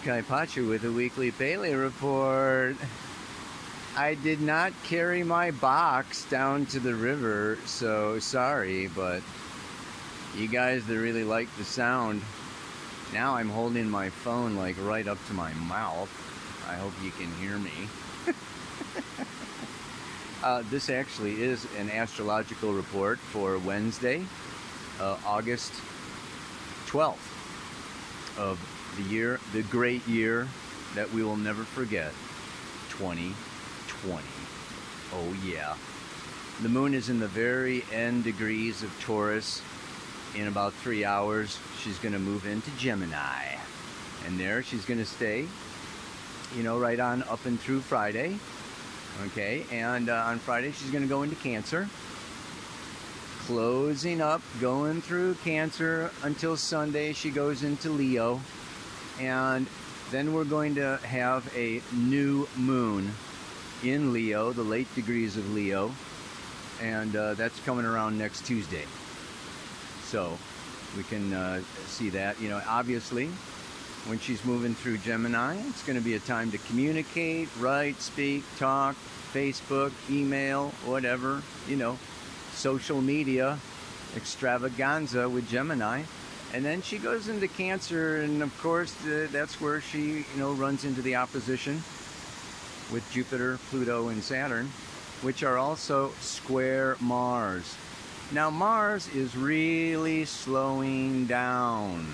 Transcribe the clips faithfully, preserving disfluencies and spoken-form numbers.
Kai Pachu with a weekly Paley report. I did not carry my box down to the river, so sorry, but you guys that really like the sound, now I'm holding my phone like right up to my mouth. I hope you can hear me. uh, this actually is an astrological report for Wednesday, uh, August twelfth of the year, the great year that we will never forget, twenty twenty. Oh yeah. The moon is in the very end degrees of Taurus. In about three hours, she's going to move into Gemini. And there she's going to stay, you know, right on up and through Friday. Okay, and uh, on Friday she's going to go into Cancer. Closing up, going through Cancer until Sunday. She goes into Leo. And then we're going to have a new moon in Leo, the late degrees of Leo. And uh, that's coming around next Tuesday. So we can uh, see that. You know, obviously, when she's moving through Gemini, it's going to be a time to communicate, write, speak, talk, Facebook, email, whatever, you know, social media extravaganza with Gemini. And then she goes into Cancer, and of course uh, that's where she, you know, runs into the opposition with Jupiter, Pluto, and Saturn, which are also square Mars. Now Mars is really slowing down.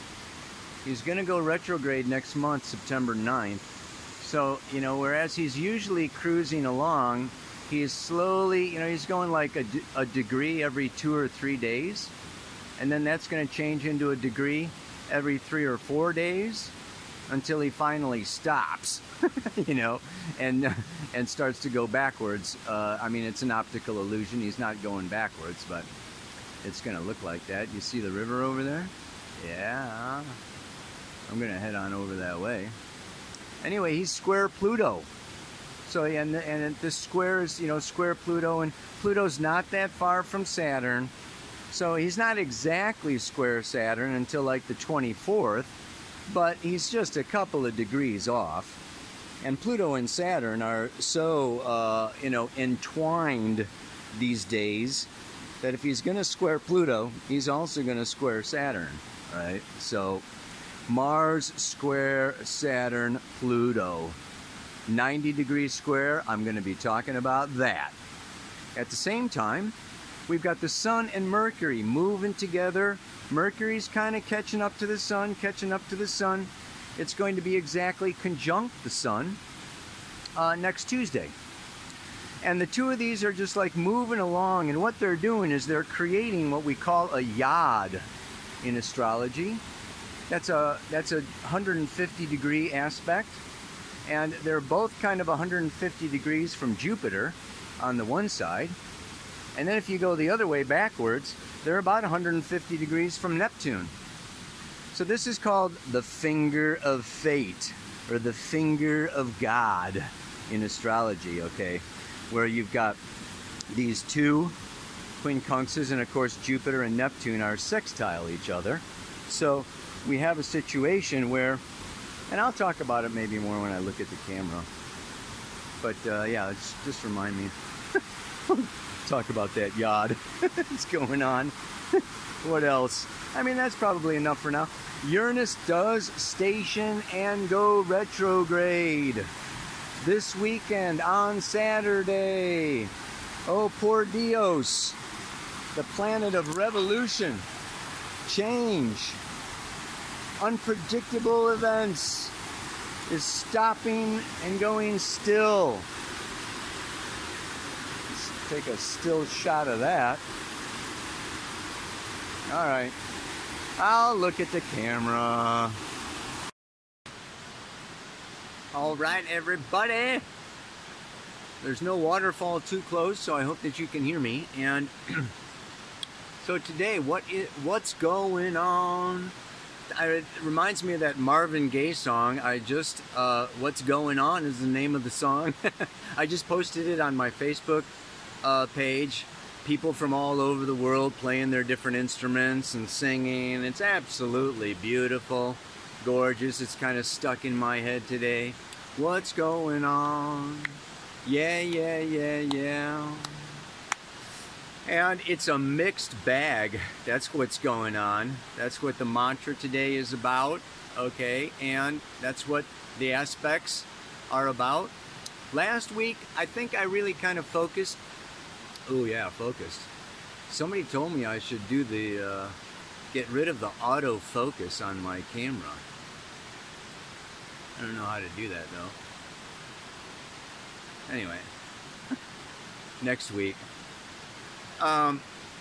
He's going to go retrograde next month, September ninth. So, you know, whereas he's usually cruising along, he's slowly, you know, he's going like a, a degree every two or three days. And then that's going to change into a degree every three or four days until he finally stops, you know, and and starts to go backwards. Uh, I mean, it's an optical illusion. He's not going backwards, but it's going to look like that. You see the river over there? Yeah. I'm going to head on over that way. Anyway, he's square Pluto. So, and, and this square is, you know, square Pluto, and Pluto's not that far from Saturn. So he's not exactly square Saturn until like the twenty-fourth, but he's just a couple of degrees off. And Pluto and Saturn are so, uh, you know, entwined these days that if he's going to square Pluto, he's also going to square Saturn, right? So Mars square Saturn, Pluto. ninety degrees square, I'm going to be talking about that. At the same time, we've got the Sun and Mercury moving together. Mercury's kind of catching up to the Sun, catching up to the Sun. It's going to be exactly conjunct the Sun uh, next Tuesday. And the two of these are just like moving along, and what they're doing is they're creating what we call a yod in astrology. That's a, that's a one hundred fifty degree aspect. And they're both kind of one hundred fifty degrees from Jupiter on the one side. And then if you go the other way backwards, they're about one hundred fifty degrees from Neptune. So this is called the finger of fate, or the finger of God in astrology, okay? Where you've got these two quincunxes, and of course Jupiter and Neptune are sextile each other. So we have a situation where, and I'll talk about it maybe more when I look at the camera. But uh, yeah, it's, just remind me. Talk about that yod. What's going on? What else? I mean, that's probably enough for now. Uranus does station and go retrograde this weekend on Saturday. Oh, por Dios. The planet of revolution, change, unpredictable events is stopping and going still. Take a still shot of that. All right, I'll look at the camera. All right, everybody. There's no waterfall too close, so I hope that you can hear me. And so today, what is, what's going on? It reminds me of that Marvin Gaye song. I just, uh, What's Going On is the name of the song. I just posted it on my Facebook Uh, page. People from all over the world playing their different instruments and singing. It's absolutely beautiful. gorgeous. It's kind of stuck in my head today. What's going on? Yeah, yeah, yeah, yeah. And it's a mixed bag. That's what's going on. That's what the mantra today is about. Okay, and that's what the aspects are about. Last week, I think I really kind of focused. Oh yeah, focused. Somebody told me I should do the, uh, get rid of the autofocus on my camera. I don't know how to do that though. Anyway, next week. Um,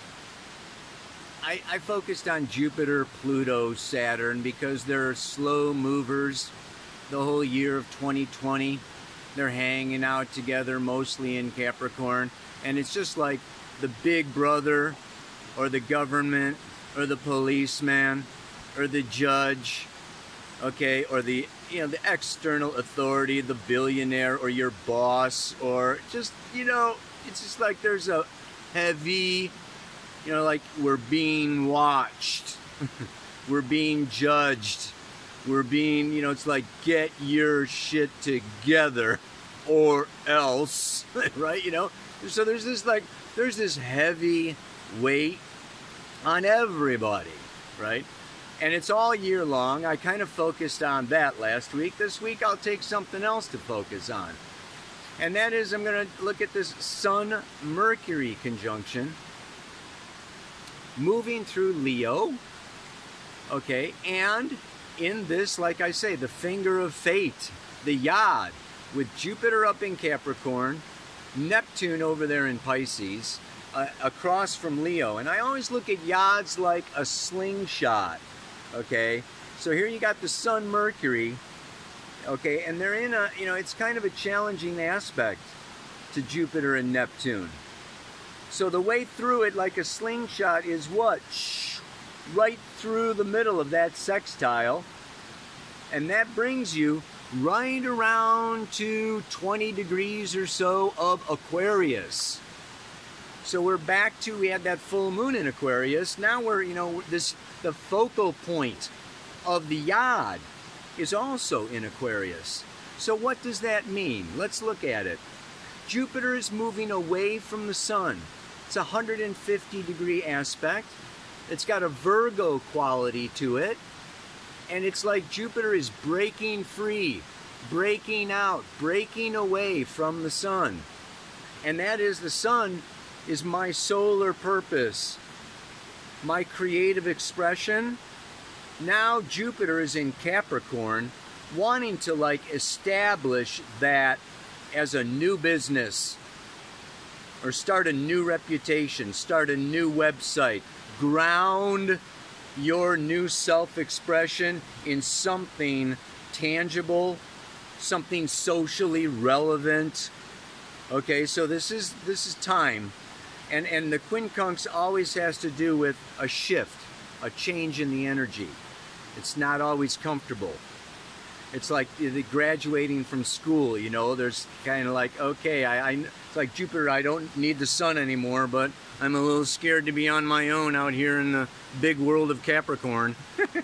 I, I focused on Jupiter, Pluto, Saturn because they're slow movers the whole year of twenty twenty. They're hanging out together mostly in Capricorn. And it's just like the big brother or the government or the policeman or the judge, okay, or the, you know, the external authority, the billionaire or your boss, or just, you know, it's just like there's a heavy, you know, like we're being watched, we're being judged, we're being, you know, it's like get your shit together or else, right? You know, so there's this like, there's this heavy weight on everybody, right? And it's all year long. I kind of focused on that last week. This week I'll take something else to focus on. And that is, I'm going to look at this Sun-Mercury conjunction moving through Leo, okay, and in this, like I say, the finger of fate, the Yod, with Jupiter up in Capricorn, Neptune over there in Pisces, uh, across from Leo. And I always look at Yods like a slingshot, okay? So here you got the Sun-Mercury, okay, and they're in a, you know, it's kind of a challenging aspect to Jupiter and Neptune. So the way through it like a slingshot is what? Right through the middle of that sextile. And that brings you right around to twenty degrees or so of Aquarius. So we're back to, we had that full moon in Aquarius. Now we're, you know, this, the focal point of the Yod is also in Aquarius. So what does that mean? Let's look at it. Jupiter is moving away from the sun. It's a one hundred fifty degree aspect. It's got a Virgo quality to it. And it's like Jupiter is breaking free, breaking out, breaking away from the sun. And that is, the sun is my solar purpose, my creative expression. Now Jupiter is in Capricorn, wanting to like establish that as a new business, or start a new reputation, start a new website, ground your new self-expression in something tangible, something socially relevant. Okay, so this is this is time. And and the quincunx always has to do with a shift, a change in the energy. It's not always comfortable. It's like the graduating from school, you know, there's kind of like, okay, I, I, it's like Jupiter, I don't need the sun anymore, but I'm a little scared to be on my own out here in the big world of Capricorn.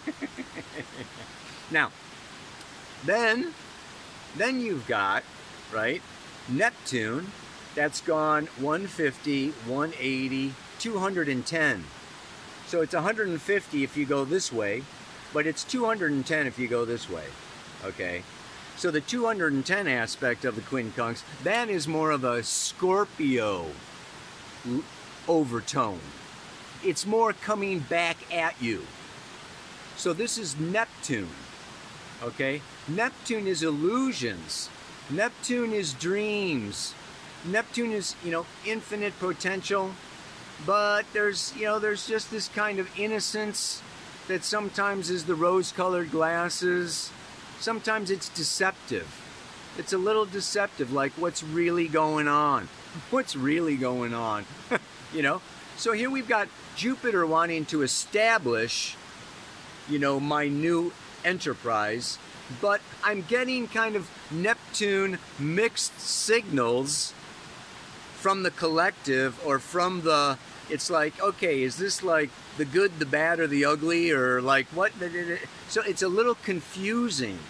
Now, then, then you've got, right, Neptune, that's gone one fifty, one eighty, two hundred ten. So it's one hundred fifty if you go this way, but it's two hundred ten if you go this way. Okay, so the two hundred ten aspect of the quincunx, that is more of a Scorpio overtone. It's more coming back at you. So this is Neptune, okay? Neptune is illusions. Neptune is dreams. Neptune is, you know, infinite potential, but there's, you know, there's just this kind of innocence that sometimes is the rose-colored glasses. Sometimes it's deceptive. It's a little deceptive, like what's really going on? What's really going on? You know? So here we've got Jupiter wanting to establish, you know, my new enterprise, but I'm getting kind of Neptune mixed signals from the collective or from the It's like, okay, is this like the good, the bad, or the ugly, or like what? So it's a little confusing.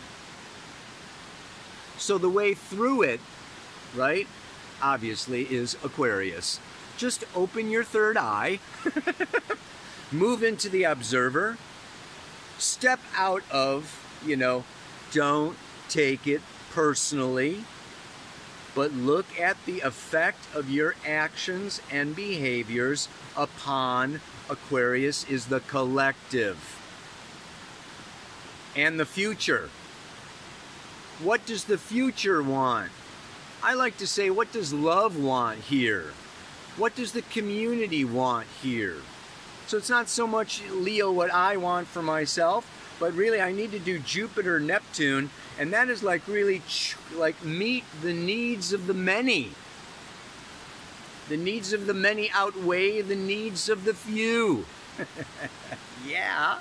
So the way through it, right, obviously, is Aquarius. Just open your third eye, move into the observer, step out of, you know, don't take it personally, but look at the effect of your actions and behaviors upon Aquarius is the collective and the future. What does the future want? I like to say, what does love want here? What does the community want here? So it's not so much, Leo, what I want for myself, but really I need to do Jupiter, Neptune, and that is like really like meet the needs of the many. The needs of the many outweigh the needs of the few. Yeah.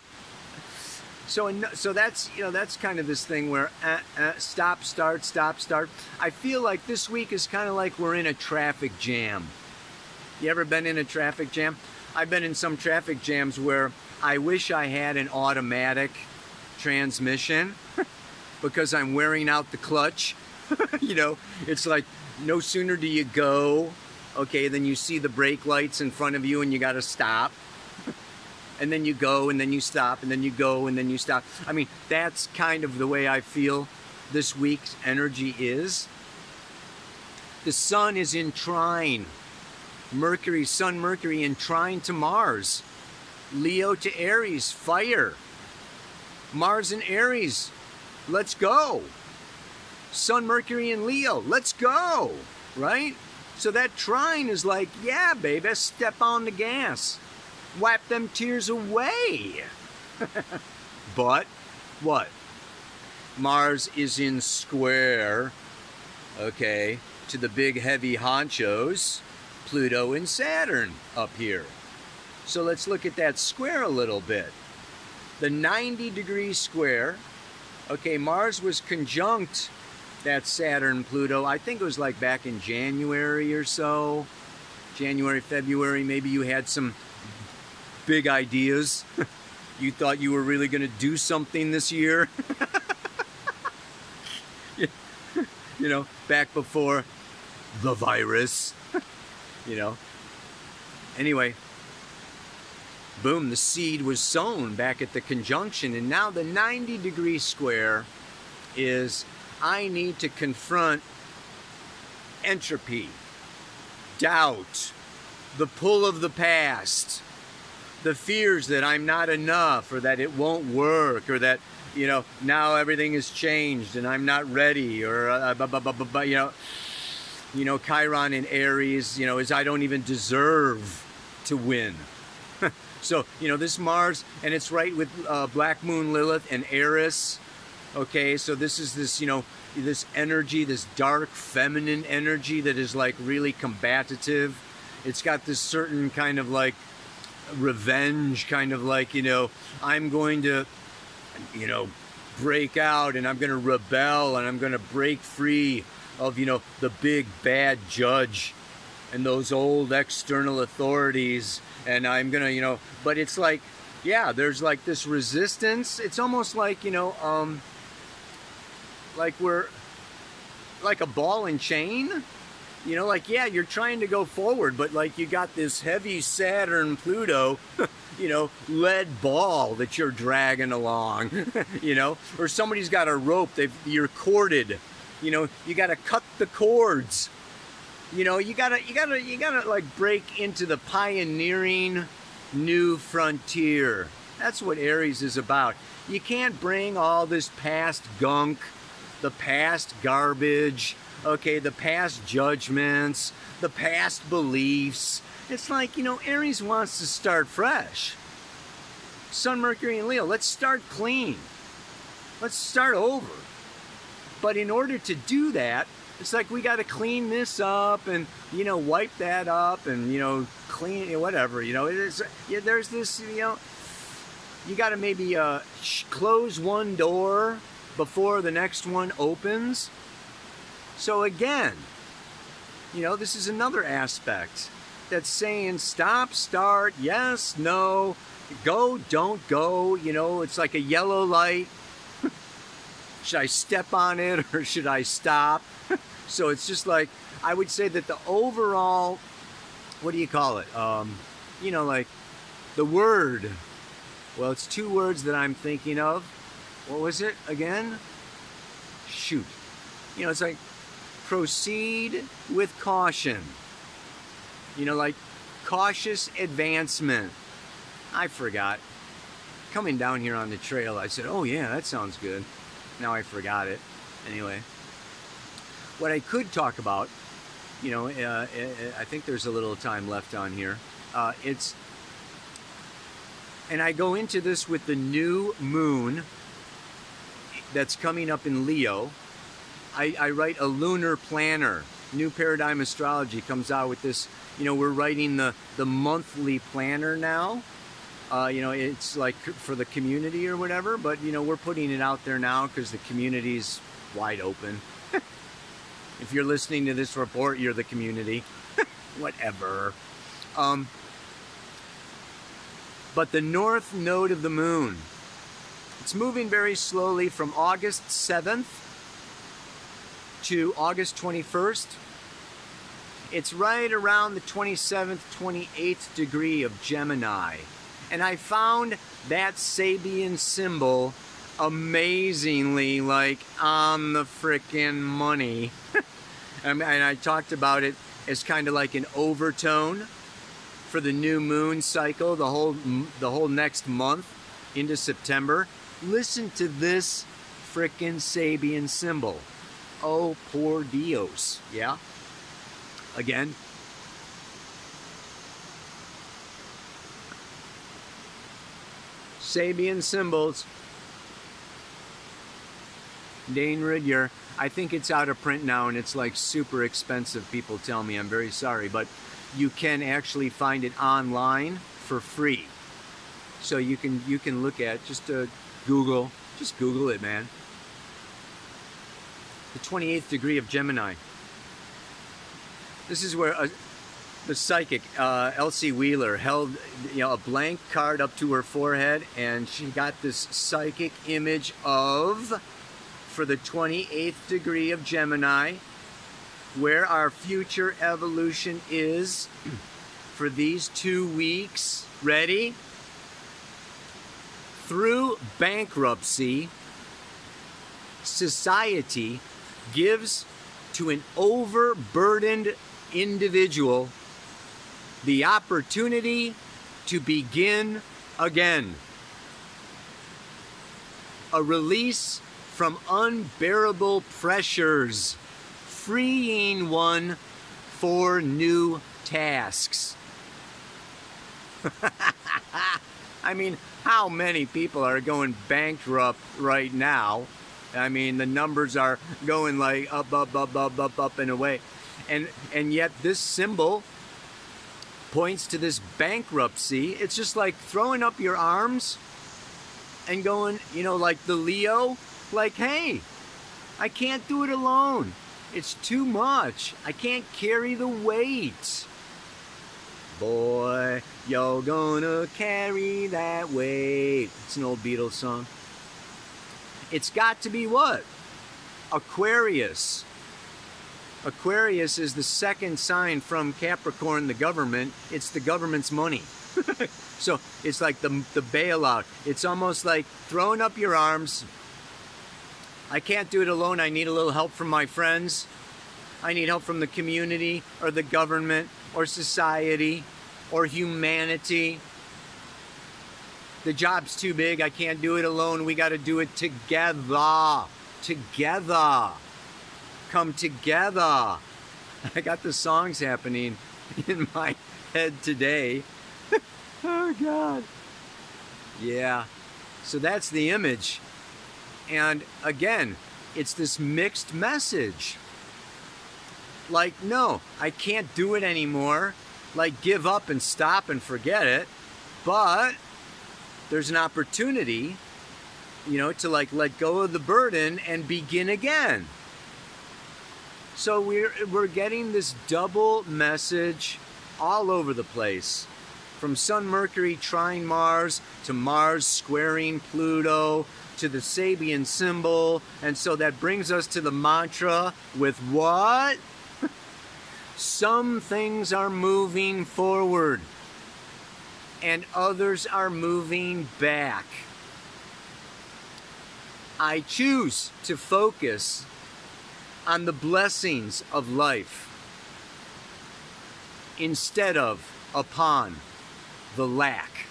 So, so that's, you know, that's kind of this thing where uh, uh, stop, start, stop, start. I feel like this week is kind of like we're in a traffic jam. You ever been in a traffic jam? I've been in some traffic jams where I wish I had an automatic transmission because I'm wearing out the clutch. You know, it's like no sooner do you go, okay, then you see the brake lights in front of you and you got to stop. And then you go, and then you stop, and then you go, and then you stop. I mean, that's kind of the way I feel this week's energy is. The sun is in trine. Mercury, Sun, Mercury in trine to Mars. Leo to Aries, fire. Mars and Aries, let's go. Sun, Mercury in Leo, let's go, right? So that trine is like, yeah, baby, step on the gas. Wipe them tears away. But what? Mars is in square, okay, to the big heavy honchos, Pluto and Saturn up here. So let's look at that square a little bit. The ninety degree square, okay, Mars was conjunct that Saturn, Pluto, I think it was like back in January or so. January, February, maybe you had some big ideas. You thought you were really going to do something this year. You know, back before the virus. You know. Anyway, boom, the seed was sown back at the conjunction, and now the ninety degree square is I need to confront entropy, doubt, the pull of the past, the fears that I'm not enough, or that it won't work, or that, you know, now everything has changed and I'm not ready, or uh, bu bu bu bu bu, you know, you know, Chiron in Aries, you know, is I don't even deserve to win. So, you know, this Mars, and it's right with uh, Black Moon Lilith and Eris. Okay, so this is this, you know, this energy, this dark feminine energy that is like really combative. It's got this certain kind of like revenge, kind of like, you know, I'm going to, you know, break out and I'm going to rebel and I'm going to break free of, you know, the big bad judge and those old external authorities, and I'm going to, you know, but it's like, yeah, there's like this resistance. It's almost like, you know, um, like we're like a ball and chain. You know, like, yeah, you're trying to go forward, but like you got this heavy Saturn, Pluto, you know, lead ball that you're dragging along, you know, or somebody's got a rope, they've, you're corded, you know, you got to cut the cords, you know, you gotta, you gotta, you gotta like break into the pioneering new frontier. That's what Aries is about. You can't bring all this past gunk, the past garbage, okay, the past judgments, the past beliefs. It's like, you know, Aries wants to start fresh. Sun, Mercury, and Leo, let's start clean. Let's start over. But in order to do that, it's like we got to clean this up and, you know, wipe that up and, you know, clean, whatever, you know. It is, yeah, there's this, you know, you got to maybe uh, close one door before the next one opens. So again, you know, this is another aspect. that's saying stop, start, yes, no, go, don't go. You know, it's like a yellow light. Should I step on it or should I stop? So it's just like, I would say that the overall, what do you call it? Um, you know, like the word. Well, it's two words that I'm thinking of. What was it again? Shoot. You know, it's like proceed with caution. You know, like cautious advancement. I forgot. Coming down here on the trail, I said, oh yeah, that sounds good. Now I forgot it. Anyway, what I could talk about, you know, uh, I think there's a little time left on here. Uh, it's, and I go into this with the new moon that's coming up in Leo. I, I write a lunar planner. New Paradigm Astrology comes out with this. You know, we're writing the, the monthly planner now. Uh, you know, it's like for the community or whatever, but, you know, we're putting it out there now because the community's wide open. If you're listening to this report, you're the community. Whatever. Um, but the north node of the moon, it's moving very slowly from August seventh to August twenty-first. It's right around the twenty-seventh, twenty-eighth degree of Gemini. And I found that Sabian symbol amazingly, like, on the frickin' money. And I talked about it as kind of like an overtone for the new moon cycle, the whole, the whole next month into September. Listen to this frickin' Sabian symbol. Oh, por Dios. Yeah? Again. Sabian symbols. Dane Ridyer. I think it's out of print now and it's like super expensive. People tell me, I'm very sorry, but you can actually find it online for free. So you can you can look at just uh, Google, just Google it, man. The twenty-eighth degree of Gemini. This is where uh, the psychic uh, Elsie Wheeler held, you know, a blank card up to her forehead, and she got this psychic image of, for the twenty-eighth degree of Gemini, where our future evolution is for these two weeks. Ready? Through bankruptcy, society gives to an overburdened individual the opportunity to begin again. A release from unbearable pressures, freeing one for new tasks. I mean, how many people are going bankrupt right now? I mean, the numbers are going like up, up, up, up, up, up and away. And, and yet this symbol points to this bankruptcy. It's just like throwing up your arms and going, you know, like the Leo, like, hey, I can't do it alone. It's too much. I can't carry the weight. Boy, you're gonna carry that weight. It's an old Beatles song. It's got to be what? Aquarius. Aquarius is the second sign from Capricorn, the government. It's the government's money. So it's like the, the bailout. It's almost like throwing up your arms. I can't do it alone. I need a little help from my friends. I need help from the community or the government or society or humanity. The job's too big. I can't do it alone. We got to do it together. Together. Come together. I got the songs happening in my head today. Oh, God. Yeah. So that's the image. And again, it's this mixed message. Like, no, I can't do it anymore. Like, give up and stop and forget it. But there's an opportunity, you know, to like let go of the burden and begin again. So we're, we're getting this double message all over the place. From Sun, Mercury, trine Mars, to Mars squaring Pluto, to the Sabian symbol. And so that brings us to the mantra with what? Some things are moving forward and others are moving back. I choose to focus on the blessings of life instead of upon the lack.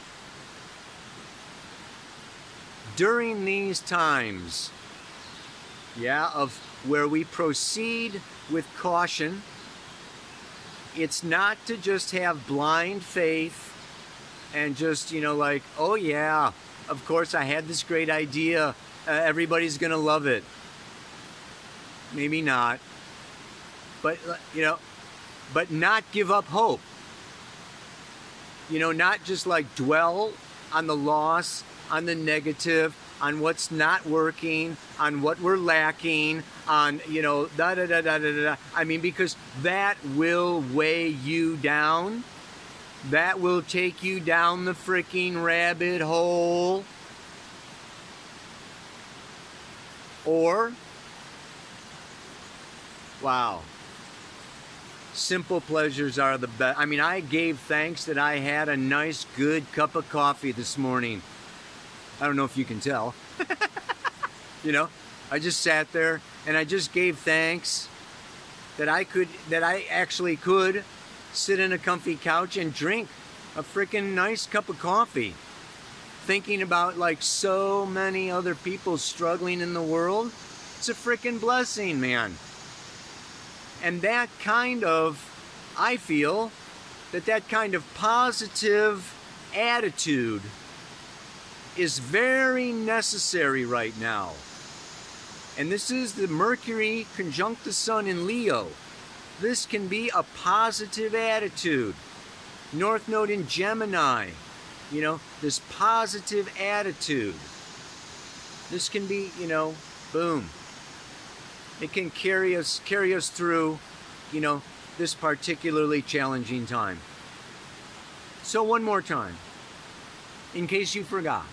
During these times, yeah, of where we proceed with caution, it's not to just have blind faith and just, you know, like, oh yeah, of course I had this great idea, uh, everybody's gonna love it. Maybe not, but, you know, but not give up hope. You know, not just like dwell on the loss, on the negative, on what's not working, on what we're lacking, on, you know, da da da da da da. I mean, because that will weigh you down. That will take you down the freaking rabbit hole. Or, wow, simple pleasures are the best. I mean, I gave thanks that I had a nice, good cup of coffee this morning. I don't know if you can tell. You know, I just sat there and I just gave thanks that I could, that I actually could sit in a comfy couch and drink a freaking nice cup of coffee. Thinking about like so many other people struggling in the world. It's a freaking blessing, man. And that kind of, I feel, that that kind of positive attitude is very necessary right now. And this is the Mercury conjunct the Sun in Leo. This can be a positive attitude. North Node in Gemini. You know, this positive attitude. This can be, you know, boom. It can carry us, carry us through, you know, this particularly challenging time. So one more time, in case you forgot.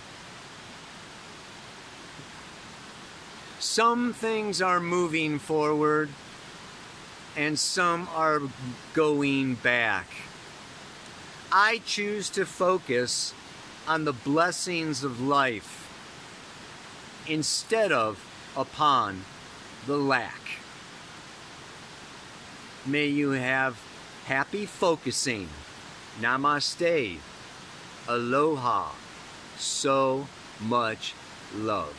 Some things are moving forward and some are going back. I choose to focus on the blessings of life instead of upon the lack. May you have happy focusing. Namaste. Aloha. So much love.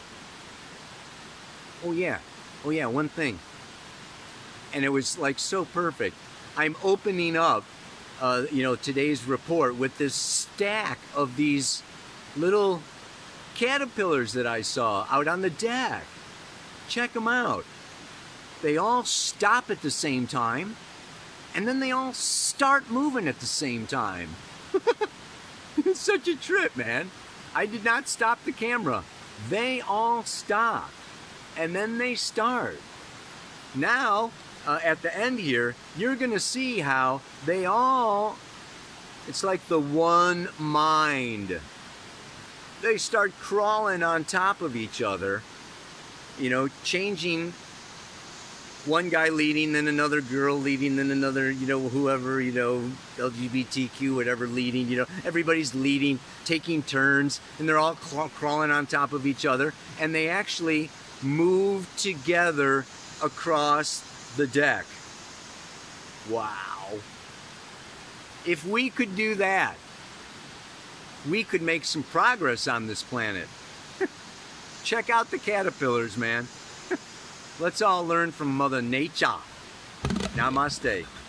Oh yeah, oh yeah, one thing. And it was like so perfect. I'm opening up, uh, you know, today's report with this stack of these little caterpillars that I saw out on the deck. Check them out. They all stop at the same time, and then they all start moving at the same time. It's such a trip, man. I did not stop the camera. They all stop. And then they start. Now, uh, at the end here, you're going to see how they all, it's like the one mind. They start crawling on top of each other, you know, changing, one guy leading, then another girl leading, then another, you know, whoever, you know, L G B T Q, whatever leading, you know, everybody's leading, taking turns, and they're all crawling on top of each other, and they actually move together across the deck. Wow. If we could do that, we could make some progress on this planet. Check out the caterpillars, man. Let's all learn from Mother Nature. Namaste.